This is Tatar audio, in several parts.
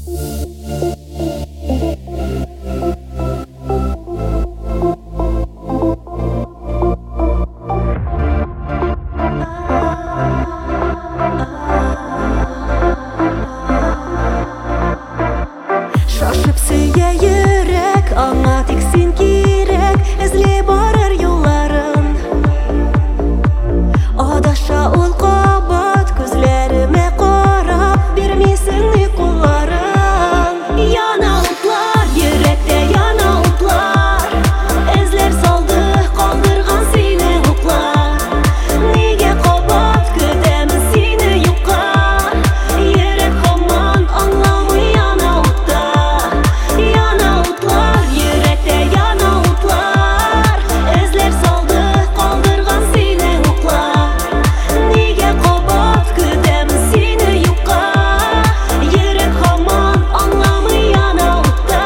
Шашып сөя йөрәк, аңа тик син кирәк, эзли барыр юлларын. Адаша ул кабат, күзләремә карап, бирмисең ни кулларын. Яна утлар, йөрәктә яна утлар, эзләр салды, калдырган сине уклар. Нигә кабат көтәмен сине юкка, йөрәк һаман аңламый яна утта. Яна утлар, йөрәктә яна утлар, эзләр салды, калдырган сине уклар. Нигә кабат көтәмен сине юкка, йөрәк һаман аңламый яна утта.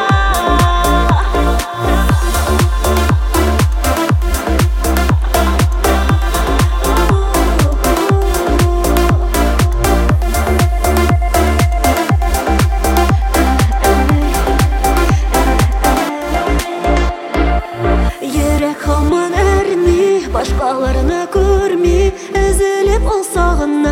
Йөрәк һаман әрни, башкаларны күрми, өзелеп ул сагына.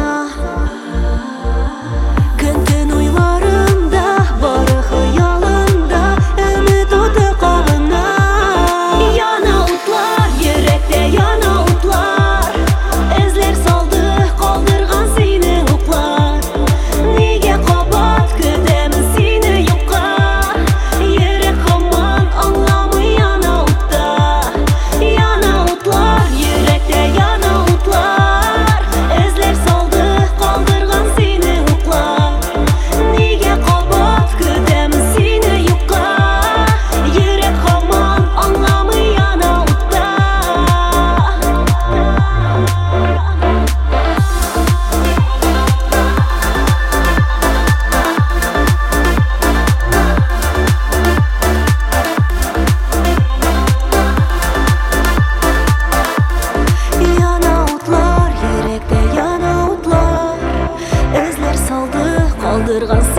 Көн-төн уйларында, бары хыялында, өмет уты кабына. Яна утлар, йөрәктә яна утлар, эзләр салды, калдырган сине уклар. Нигә кабат көтәмен сине юкка, йөрәк һаман аңламый яна утта. Яна утлар, йөрәктә яна утлар, эзләр салды, калдырган сине уклар. Нигә кабат көтәмен сине юкка, йөрәк һаман аңламый яна утта. Яна утлар, йөрәктә яна утлар, эзләр салды, калдырган